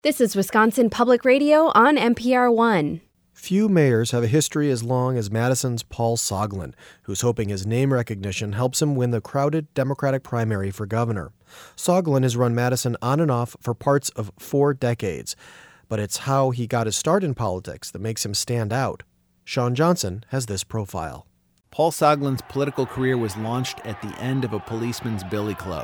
This is Wisconsin Public Radio on NPR One. Few mayors have a history as long as Madison's Paul Soglin, who's hoping his name recognition helps him win the crowded Democratic primary for governor. Soglin has run Madison on and off for parts of 4 decades, but it's how he got his start in politics that makes him stand out. Sean Johnson has this profile. Paul Soglin's political career was launched at the end of a policeman's billy club.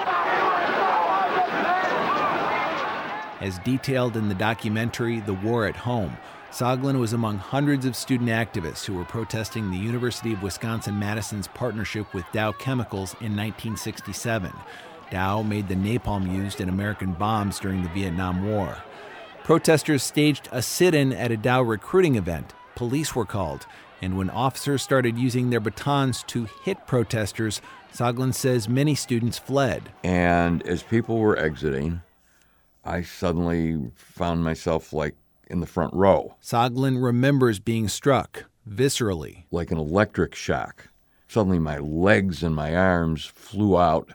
As detailed in the documentary The War at Home, Soglin was among hundreds of student activists who were protesting the University of Wisconsin-Madison's partnership with Dow Chemicals in 1967. Dow made the napalm used in American bombs during the Vietnam War. Protesters staged a sit-in at a Dow recruiting event. Police were called, and when officers started using their batons to hit protesters, Soglin says many students fled. And as people were exiting, I suddenly found myself in the front row. Soglin remembers being struck viscerally. Like an electric shock. Suddenly my legs and my arms flew out.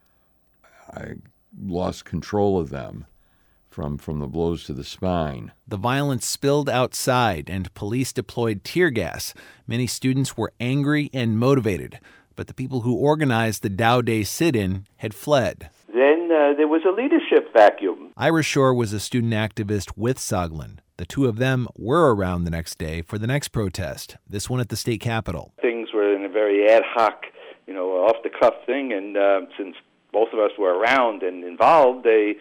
I lost control of them from the blows to the spine. The violence spilled outside and police deployed tear gas. Many students were angry and motivated, but the people who organized the Dow Day sit-in had fled. Then there was a leadership vacuum. Ira Shore was a student activist with Soglin. The two of them were around the next day for the next protest, this one at the state capitol. Things were in a very ad hoc, off-the-cuff thing, and since both of us were around and involved, they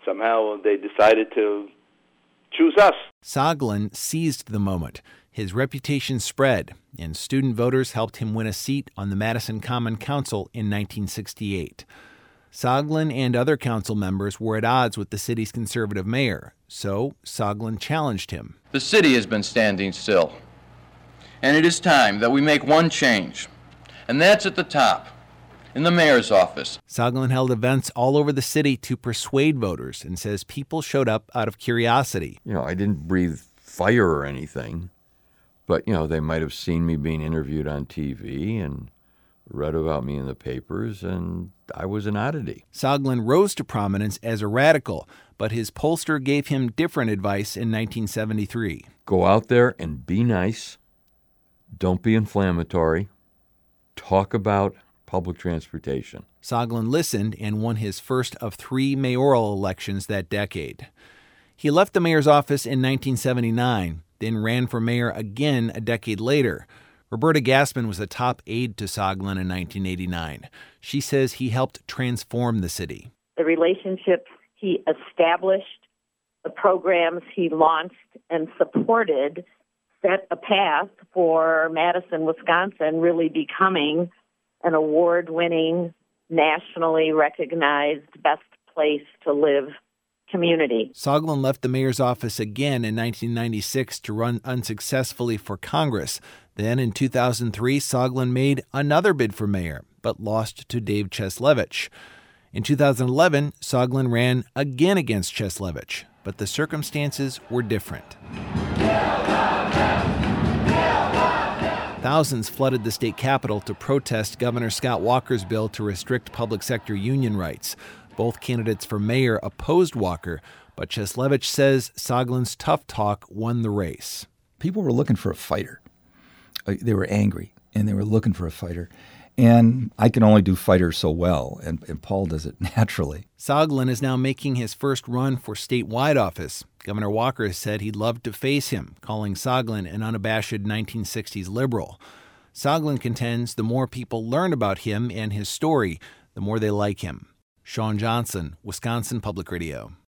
decided to choose us. Soglin seized the moment. His reputation spread, and student voters helped him win a seat on the Madison Common Council in 1968. Soglin and other council members were at odds with the city's conservative mayor, so Soglin challenged him. The city has been standing still, and it is time that we make one change, and that's at the top, in the mayor's office. Soglin held events all over the city to persuade voters and says people showed up out of curiosity. I didn't breathe fire or anything, but, they might have seen me being interviewed on TV and read about me in the papers, and I was an oddity. Soglin rose to prominence as a radical, but his pollster gave him different advice in 1973. Go out there and be nice. Don't be inflammatory. Talk about public transportation. Soglin listened and won his first of 3 mayoral elections that decade. He left the mayor's office in 1979, then ran for mayor again a decade later. Roberta Gassman was a top aide to Soglin in 1989. She says he helped transform the city. The relationships he established, the programs he launched and supported set a path for Madison, Wisconsin really becoming an award-winning, nationally recognized best place to live community. Soglin left the mayor's office again in 1996 to run unsuccessfully for Congress. Then in 2003, Soglin made another bid for mayor, but lost to Dave Cieslewicz. In 2011, Soglin ran again against Cieslewicz, but the circumstances were different. Thousands flooded the state capitol to protest Governor Scott Walker's bill to restrict public sector union rights. Both candidates for mayor opposed Walker, but Cieslewicz says Soglin's tough talk won the race. People were looking for a fighter. They were angry, and they were looking for a fighter. And I can only do fighter so well, and Paul does it naturally. Soglin is now making his first run for statewide office. Governor Walker has said he'd love to face him, calling Soglin an unabashed 1960s liberal. Soglin contends the more people learn about him and his story, the more they like him. Sean Johnson, Wisconsin Public Radio.